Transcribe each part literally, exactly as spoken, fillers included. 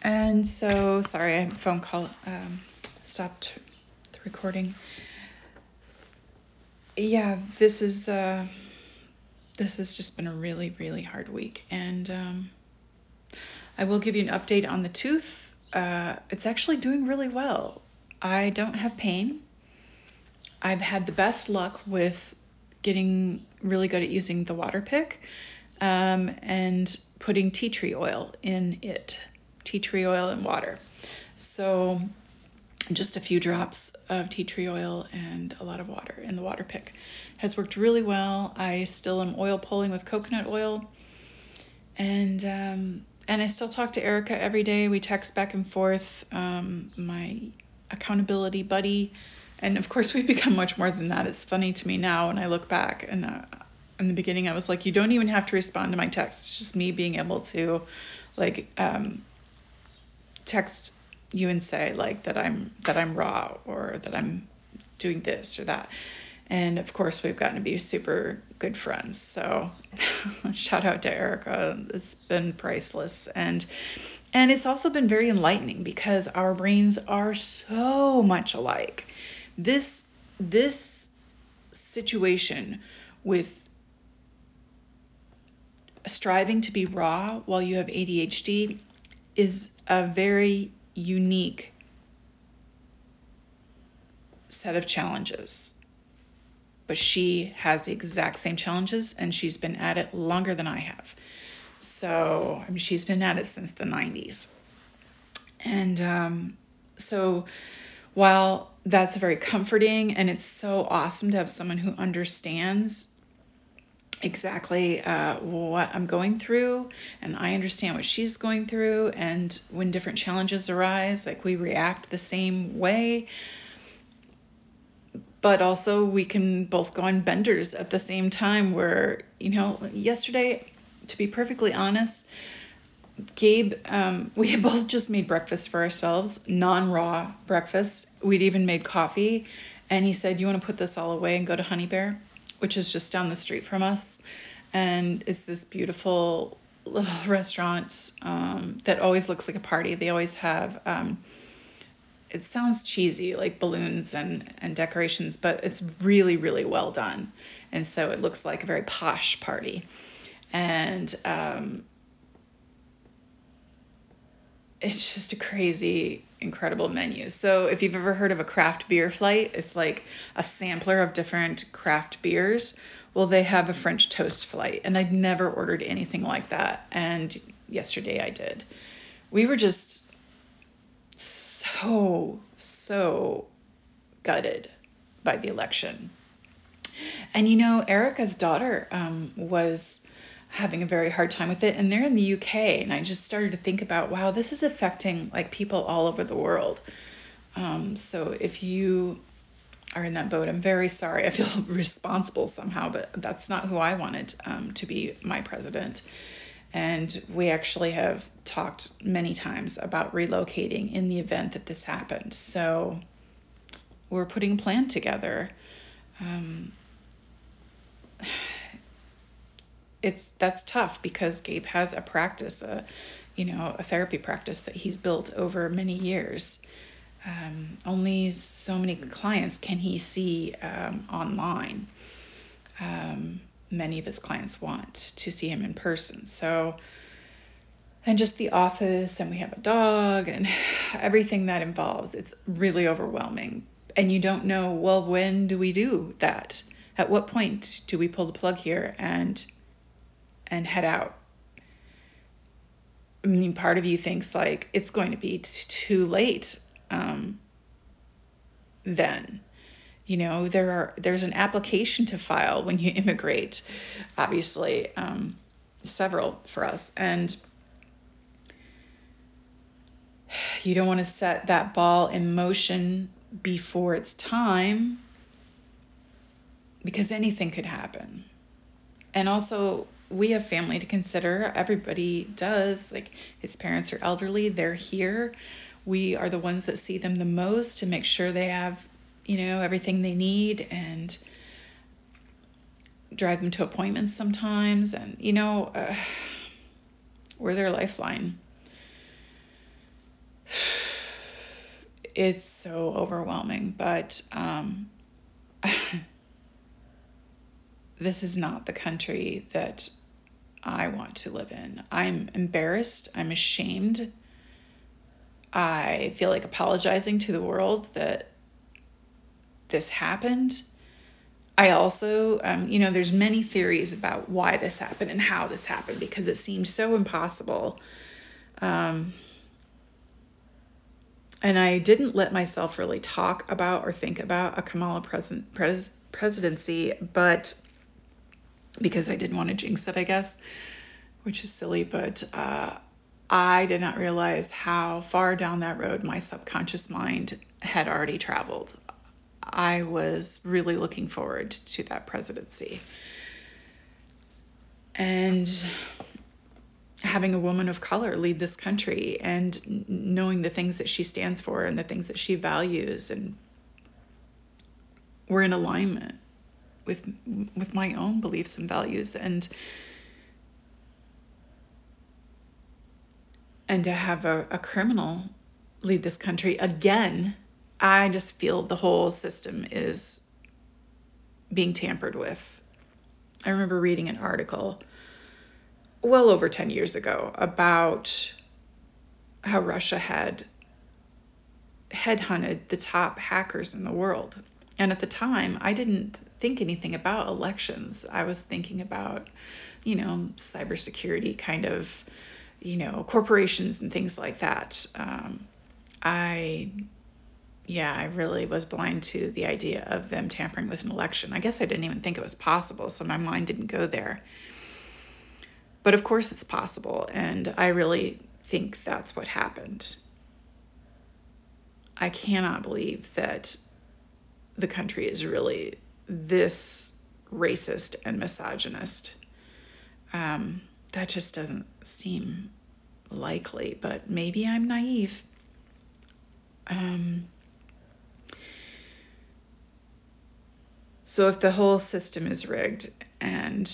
And so, sorry, I had a phone call, um, stopped the recording. Yeah, this is, uh, this has just been a really, really hard week. And um, I will give you an update on the tooth. Uh, it's actually doing really well. I don't have pain. I've had the best luck with getting really good at using the water pick um, and putting tea tree oil in it. Tea tree oil and water. So just a few drops of tea tree oil and a lot of water in the water pick has worked really well. I still am oil pulling with coconut oil, and um, and I still talk to Erica every day. We text back and forth, um, my accountability buddy, and of course we've become much more than that. It's funny to me now when I look back, and uh, in the beginning I was like, you don't even have to respond to my text. It's just me being able to like um, text you and say like that I'm that I'm raw or that I'm doing this or that. And of course we've gotten to be super good friends. So shout out to Erica. It's been priceless. And and it's also been very enlightening because our brains are so much alike. This this situation with striving to be raw while you have A D H D is a very unique set of challenges. But she has the exact same challenges, and she's been at it longer than I have. So, I mean, she's been at it since the nineties. And um, so while that's very comforting, and it's so awesome to have someone who understands exactly uh, what I'm going through, and I understand what she's going through, and when different challenges arise, like we react the same way, but also we can both go on benders at the same time where, you know, yesterday, to be perfectly honest, Gabe, um, we had both just made breakfast for ourselves, non-raw breakfast. We'd even made coffee, and he said, you want to put this all away and go to Honey Bear, which is just down the street from us. And it's this beautiful little restaurant um, that always looks like a party. They always have, um, it sounds cheesy, like balloons and, and decorations, but it's really, really well done. And so it looks like a very posh party. And um, it's just a crazy, incredible menu. So if you've ever heard of a craft beer flight, it's like a sampler of different craft beers. Well, they have a French toast flight, and I'd never ordered anything like that. And yesterday I did. We were just so, so gutted by the election. And, you know, Erica's daughter um, was having a very hard time with it, and they're in the U K, and I just started to think about, wow, this is affecting like people all over the world. Um, so if you are in that boat, I'm very sorry. I feel responsible somehow, but that's not who I wanted um, to be my president. And we actually have talked many times about relocating in the event that this happened. So we're putting a plan together. Um, It's that's tough because Gabe has a practice, a, you know, a therapy practice that he's built over many years. Um, only so many clients can he see um, online. Um, many of his clients want to see him in person. So, and just the office, and we have a dog, and everything that involves, it's really overwhelming. And you don't know, well, when do we do that? At what point do we pull the plug here and and head out? I mean, part of you thinks like it's going to be t- too late um, then. You know, there are there's an application to file when you immigrate, obviously, um, several for us. And you don't want to set that ball in motion before it's time because anything could happen. And also, we have family to consider. Everybody does. Like, his parents are elderly. They're here. We are the ones that see them the most to make sure they have, you know, everything they need, and drive them to appointments sometimes. And, you know, uh, we're their lifeline. it's so overwhelming, but um, this is not the country that I want to live in. I'm embarrassed. I'm ashamed. I feel like apologizing to the world that this happened. I also, um, you know, there's many theories about why this happened and how this happened, because it seemed so impossible. Um, and I didn't let myself really talk about or think about a Kamala pres- pres- presidency, but because I didn't want to jinx it, I guess, which is silly, but uh, I did not realize how far down that road my subconscious mind had already traveled. I was really looking forward to that presidency. And having a woman of color lead this country and knowing the things that she stands for and the things that she values, and we're in alignment with with my own beliefs and values, and and to have a, a criminal lead this country again, I just feel the whole system is being tampered with. I remember reading an article well over ten years ago about how Russia had headhunted the top hackers in the world. And at the time, I didn't think anything about elections. I was thinking about, you know, cybersecurity kind of, you know, corporations and things like that. Um, I, yeah, I really was blind to the idea of them tampering with an election. I guess I didn't even think it was possible, so my mind didn't go there. But of course it's possible, and I really think that's what happened. I cannot believe that the country is really this racist and misogynist. Um, that just doesn't seem likely, but maybe I'm naive. Um, so if the whole system is rigged, and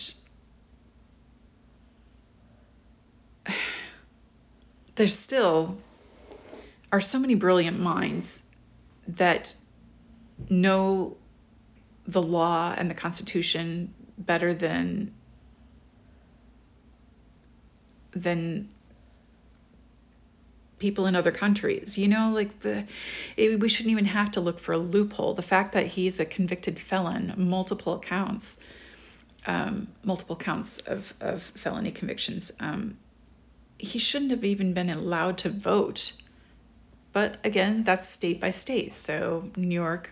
there still are so many brilliant minds that know the law and the Constitution better than than people in other countries. You know, like the, it, we shouldn't even have to look for a loophole. The fact that he's a convicted felon, multiple counts, um, multiple counts of, of felony convictions, um, he shouldn't have even been allowed to vote. But again, that's state by state. So New York,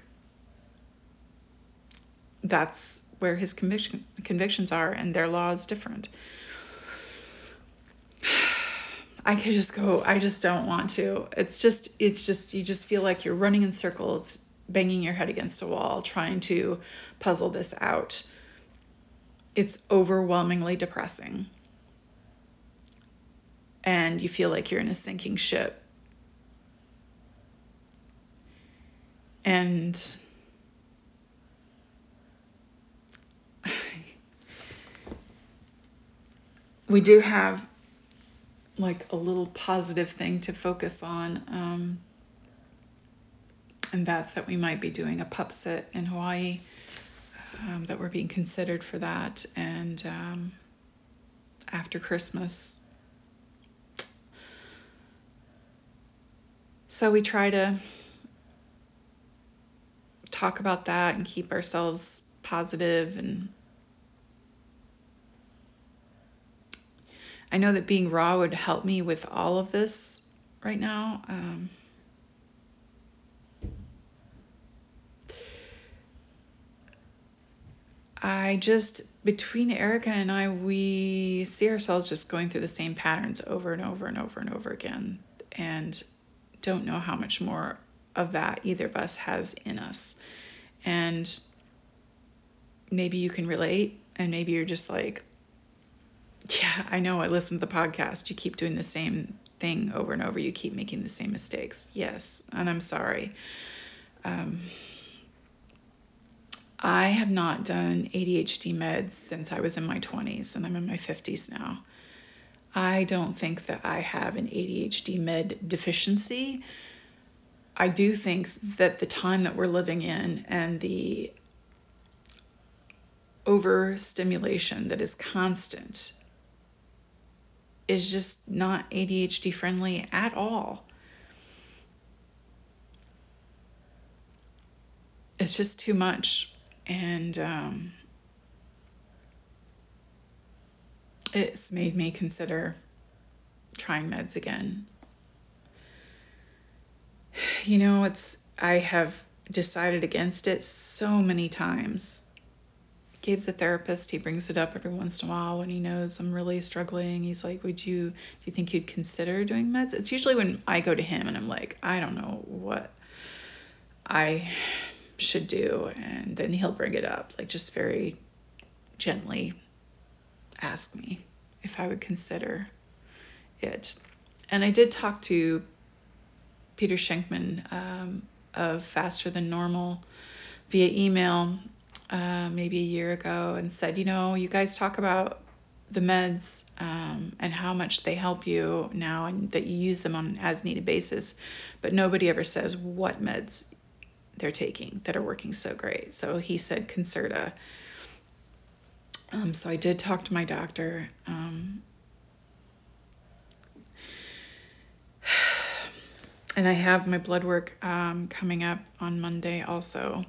that's where his conviction, convictions are, and their law is different. I could just go, I just don't want to. It's just, it's just, you just feel like you're running in circles, banging your head against a wall, trying to puzzle this out. It's overwhelmingly depressing. And you feel like you're in a sinking ship. And we do have like a little positive thing to focus on, um, and that's that we might be doing a pup sit in Hawaii, um, that we're being considered for that, and um, after Christmas. So we try to talk about that and keep ourselves positive, and I know that being raw would help me with all of this right now. Um, I just, between Erica and I, we see ourselves just going through the same patterns over and over and over and over again, and don't know how much more of that either of us has in us. And maybe you can relate, and maybe you're just like, yeah, I know, I listened to the podcast. You keep doing the same thing over and over. You keep making the same mistakes. Yes, and I'm sorry. Um, I have not done A D H D meds since I was in my twenties, and I'm in my fifties now. I don't think that I have an A D H D med deficiency. I do think that the time that we're living in and the overstimulation that is constant is just not A D H D friendly at all. It's just too much. And um, it's made me consider trying meds again. You know, it's I have decided against it so many times. Gabe's a therapist. He brings it up every once in a while when he knows I'm really struggling. He's like, would you, do you think you'd consider doing meds? It's usually when I go to him and I'm like, I don't know what I should do. And then he'll bring it up, like just very gently ask me if I would consider it. And I did talk to Peter Schenkman um, of Faster Than Normal via email uh, maybe a year ago and said, you know, you guys talk about the meds um, and how much they help you now and that you use them on an as needed basis, but nobody ever says what meds they're taking that are working so great. So he said Concerta. Um, so I did talk to my doctor. Um, And I have my blood work um, coming up on Monday also.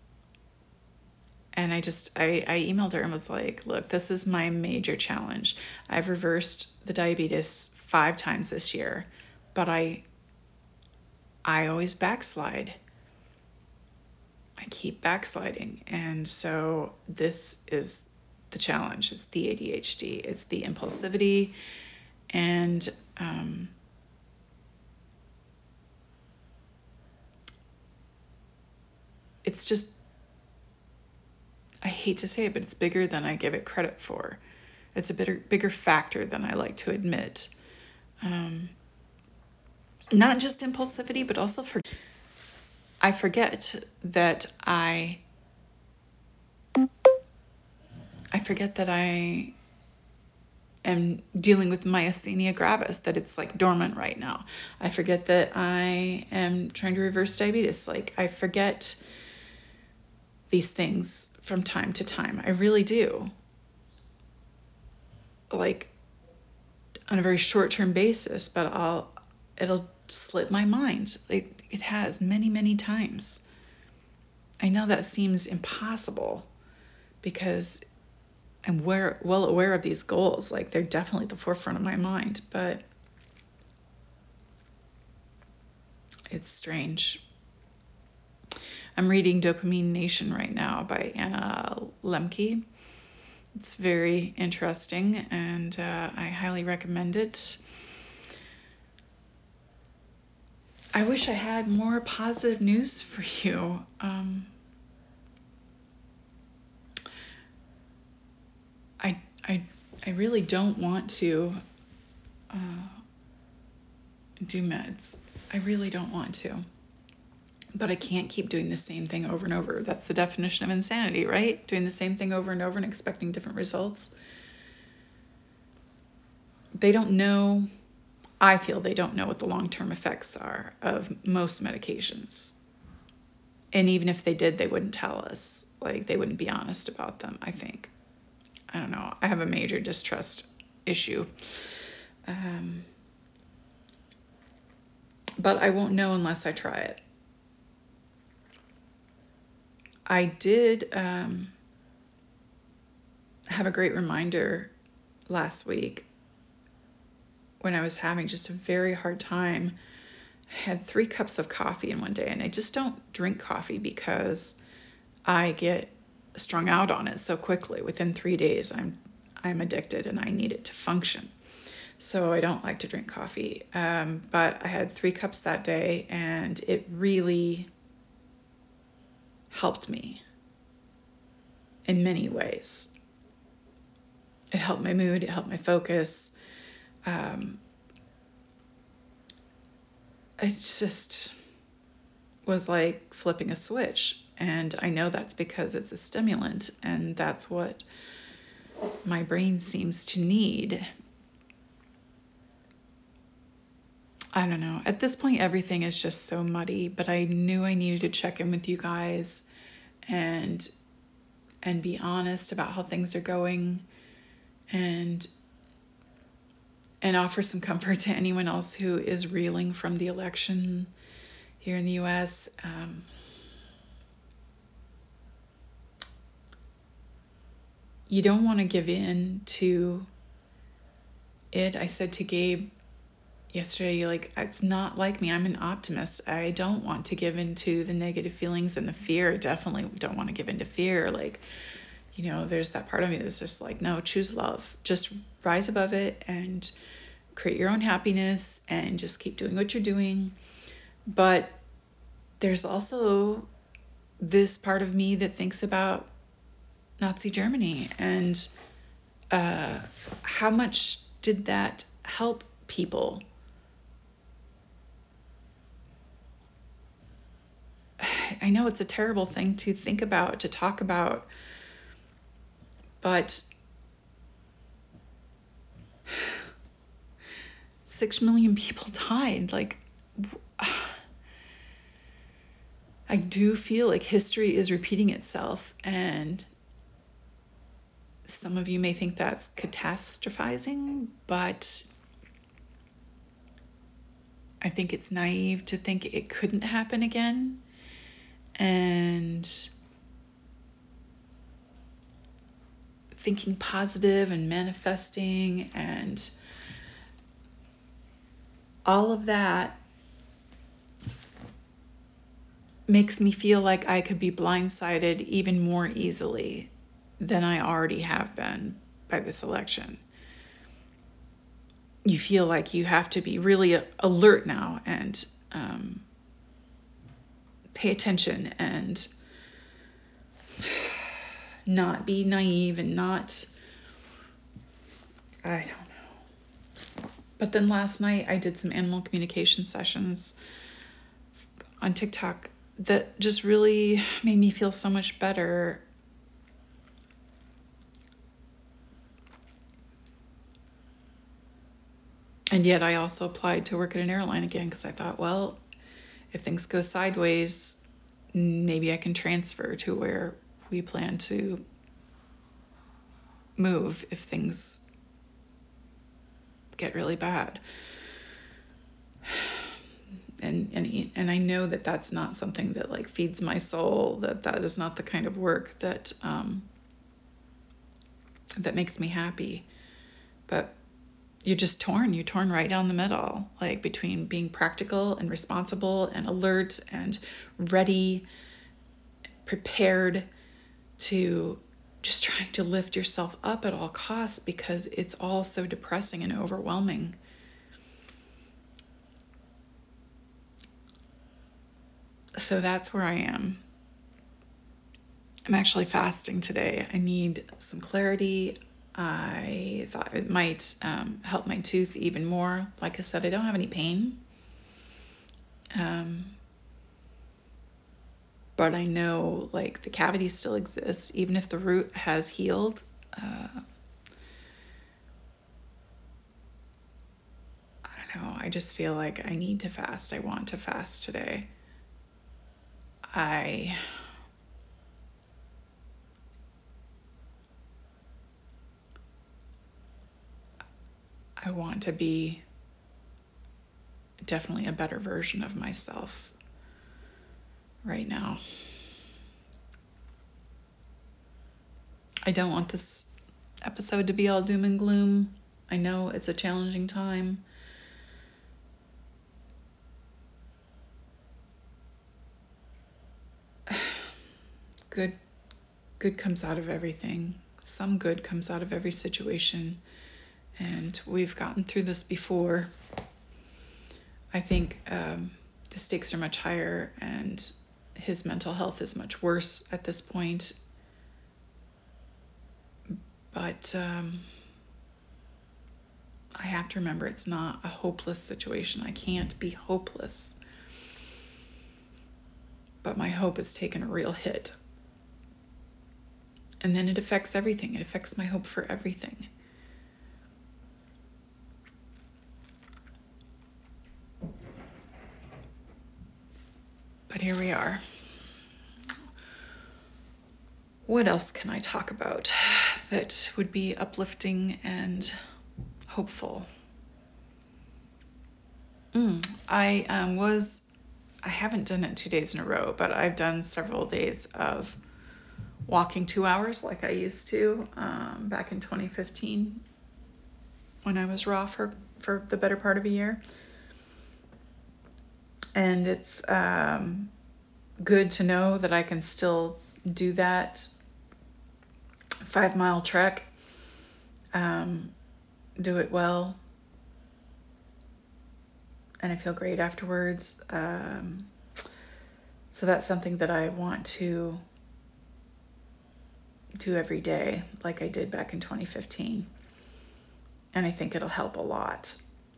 And I just, I, I emailed her and was like, look, this is my major challenge. I've reversed the diabetes five times this year, but I, I always backslide. I keep backsliding. And so this is the challenge. It's the A D H D. It's the impulsivity and, um, it's just, I hate to say it, but it's bigger than I give it credit for. It's a bigger, bigger factor than I like to admit. Um, not just impulsivity, but also for, I forget that I, I forget that I am dealing with myasthenia gravis, that it's like dormant right now. I forget that I am trying to reverse diabetes. Like I forget these things from time to time. I really do. Like on a very short-term basis, but I'll, it'll slip my mind. Like it has many, many times. I know that seems impossible because I'm aware, well aware of these goals. Like they're definitely at the forefront of my mind, but it's strange. I'm reading Dopamine Nation right now by Anna Lemke. It's very interesting, and uh, I highly recommend it. I wish I had more positive news for you. Um, I, I, I really don't want to uh, do meds. I really don't want to. But I can't keep doing the same thing over and over. That's the definition of insanity, right? Doing the same thing over and over and expecting different results. They don't know, I feel they don't know what the long-term effects are of most medications. And even if they did, they wouldn't tell us. Like, they wouldn't be honest about them, I think. I don't know. I have a major distrust issue. Um, but I won't know unless I try it. I did um, have a great reminder last week when I was having just a very hard time. I had three cups of coffee in one day, and I just don't drink coffee because I get strung out on it so quickly. Within three days, I'm I'm addicted and I need it to function. So I don't like to drink coffee. Um, but I had three cups that day, and it really helped me in many ways. It helped my mood, it helped my focus. Um, it just was like flipping a switch. And I know that's because it's a stimulant, and that's what my brain seems to need. I don't know. At this point, everything is just so muddy, but I knew I needed to check in with you guys and and be honest about how things are going, and and offer some comfort to anyone else who is reeling from the election here in the U S. Um, you don't want to give in to it. I said to Gabe yesterday, like, it's not like me. I'm an optimist. I don't want to give in to the negative feelings and the fear. Definitely don't want to give in to fear. Like, you know, there's that part of me that's just like, no, choose love. Just rise above it and create your own happiness and just keep doing what you're doing. But there's also this part of me that thinks about Nazi Germany and uh, how much did that help people? I know it's a terrible thing to think about, to talk about, but six million people died. Like, I do feel like history is repeating itself, and some of you may think that's catastrophizing, but I think it's naive to think it couldn't happen again. And thinking positive and manifesting and all of that makes me feel like I could be blindsided even more easily than I already have been by this election. You feel like you have to be really alert now and um, pay attention and not be naive and not, I don't know. But then last night I did some animal communication sessions on TikTok that just really made me feel so much better. And yet I also applied to work at an airline again because I thought, well, if things go sideways, maybe I can transfer to where we plan to move if things get really bad. And and and I know that that's not something that like feeds my soul, that that is not the kind of work that um, that makes me happy. But you're just torn. You're torn right down the middle, like between being practical and responsible and alert and ready, prepared to just trying to lift yourself up at all costs because it's all so depressing and overwhelming. So that's where I am. I'm actually fasting today. I need some clarity. I thought it might um, help my tooth even more. Like I said, I don't have any pain. Um, but I know like the cavity still exists, even if the root has healed. Uh, I don't know. I just feel like I need to fast. I want to fast today. I I want to be definitely a better version of myself right now. I don't want this episode to be all doom and gloom. I know it's a challenging time. Good, good comes out of everything. Some good comes out of every situation. And we've gotten through this before. I think um, the stakes are much higher and his mental health is much worse at this point. But um, I have to remember it's not a hopeless situation. I can't be hopeless. But my hope has taken a real hit. And then it affects everything. It affects my hope for everything. but here we are. What else can I talk about that would be uplifting and hopeful? Mm, I um, was, I haven't done it two days in a row, but I've done several days of walking two hours like I used to um, back in twenty fifteen when I was raw for, for the better part of a year. And it's um, good to know that I can still do that five mile trek, um, do it well, and I feel great afterwards. Um, so that's something that I want to do every day like I did back in twenty fifteen. And I think it'll help a lot.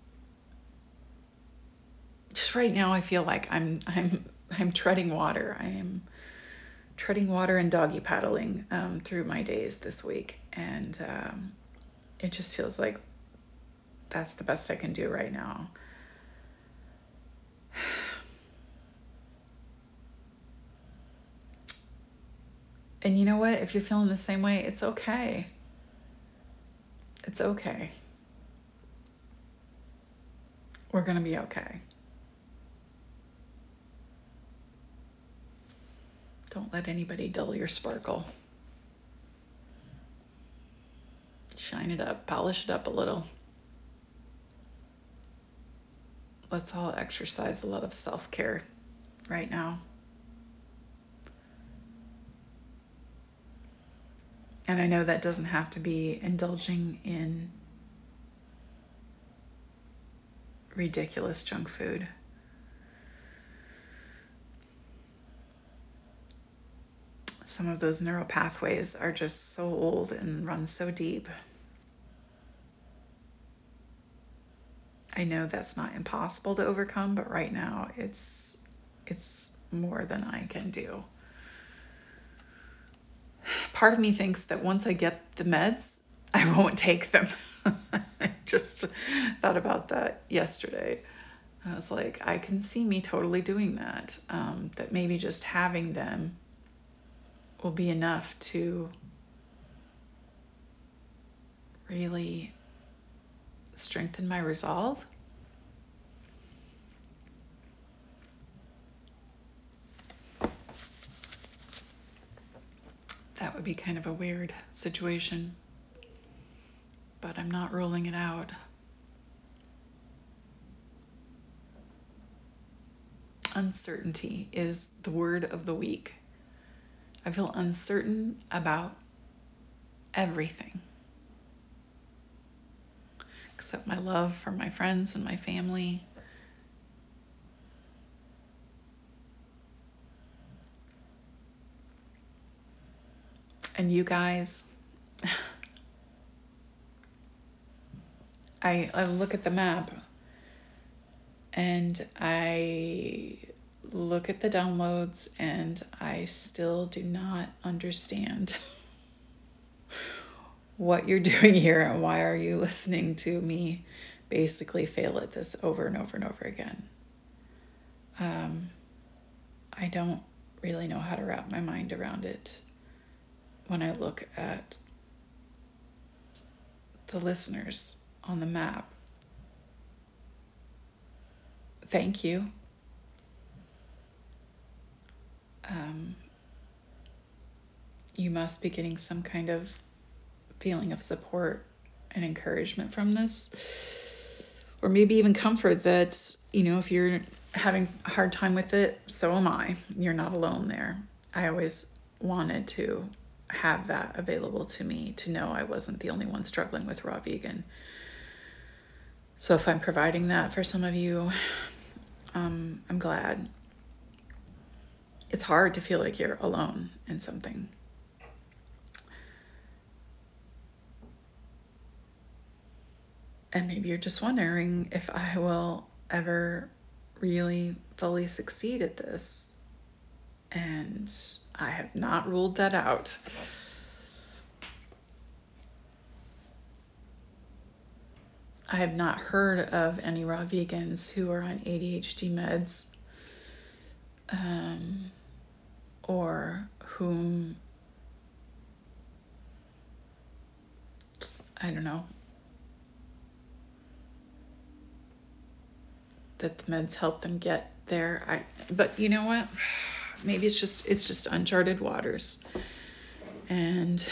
Just right now I feel like I'm I'm I'm treading water. I am treading water and doggy paddling um, through my days this week. And um, it just feels like that's the best I can do right now. And you know what? If you're feeling the same way, it's okay. It's okay. We're going to be okay. Don't let anybody dull your sparkle. Shine it up, polish it up a little. Let's all exercise a lot of self-care right now. And I know that doesn't have to be indulging in ridiculous junk food. Some of those neural pathways are just so old and run so deep. I know that's not impossible to overcome, but right now it's it's more than I can do. Part of me thinks that once I get the meds, I won't take them. I just thought about that yesterday. I was like, I can see me totally doing that. Um, that maybe just having them will be enough to really strengthen my resolve. That would be kind of a weird situation, but I'm not ruling it out. Uncertainty is the word of the week. I feel uncertain about everything, except my love for my friends and my family. And you guys. I, I look at the map and I look at the downloads and I still do not understand what you're doing here and why are you listening to me basically fail at this over and over and over again. Um, I don't really know how to wrap my mind around it when I look at the listeners on the map. Thank you. Um, you must be getting some kind of feeling of support and encouragement from this, or maybe even comfort that, you know, if you're having a hard time with it, so am I. You're not alone there. I always wanted to have that available to me, to know I wasn't the only one struggling with raw vegan. So if I'm providing that for some of you, um, I'm glad. It's hard to feel like you're alone in something. And maybe you're just wondering if I will ever really fully succeed at this. And I have not ruled that out. I have not heard of any raw vegans who are on A D H D meds um, or whom, I don't know, that the meds help them get there. I, but you know what? Maybe it's just, it's just uncharted waters. And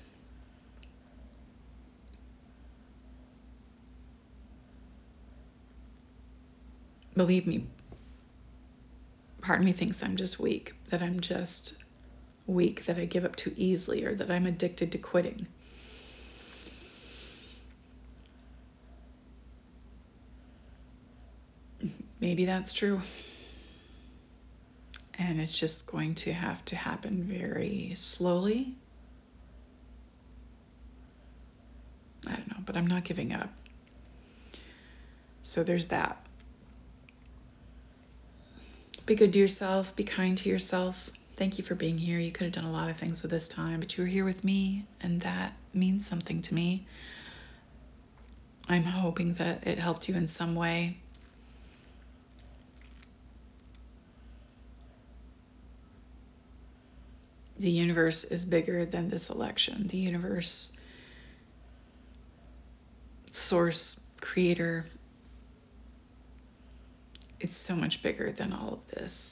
believe me, part of me thinks I'm just weak, that I'm just weak, that I give up too easily, or that I'm addicted to quitting. Maybe that's true. And it's just going to have to happen very slowly. I don't know, but I'm not giving up. So there's that. Be good to yourself. Be kind to yourself. Thank you for being here. You could have done a lot of things with this time, but you were here with me, and that means something to me. I'm hoping that it helped you in some way. The universe is bigger than this election. The universe, source, creator, it's so much bigger than all of this.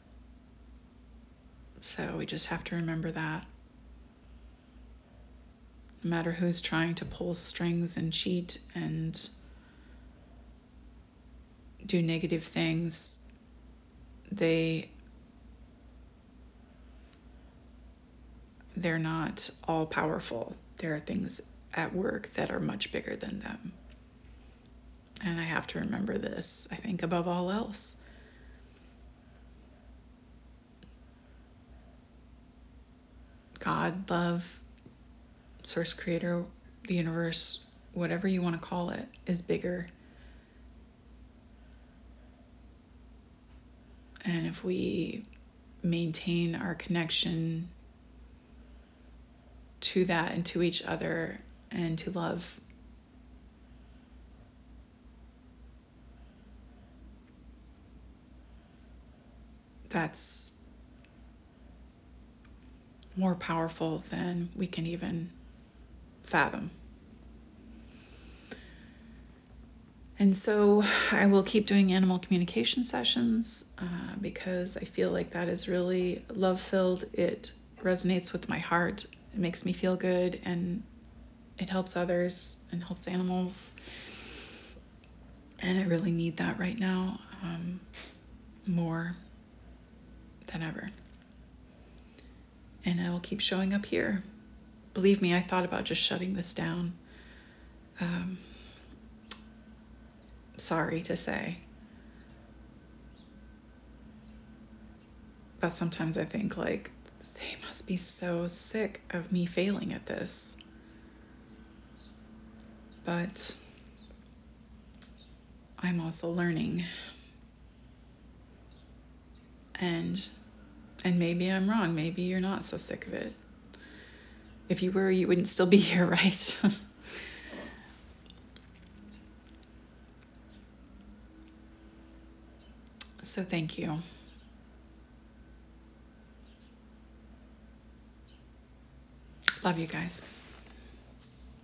So we just have to remember that. No matter who's trying to pull strings and cheat and do negative things, they they're not all powerful. There are things at work that are much bigger than them. And I have to remember this, I think, above all else. God, love, source, creator, the universe, whatever you want to call it, is bigger. And if we maintain our connection to that and to each other and to love, that's more powerful than we can even fathom. And so I will keep doing animal communication sessions uh, because I feel like that is really love-filled. It resonates with my heart. It makes me feel good, and it helps others and helps animals. And I really need that right now, um, more than ever. And I will keep showing up here. Believe me, I thought about just shutting this down. Um, sorry to say. But sometimes I think, like, they must be so sick of me failing at this. But I'm also learning. And and maybe I'm wrong. Maybe you're not so sick of it. If you were, you wouldn't still be here, right? So thank you. Love you guys.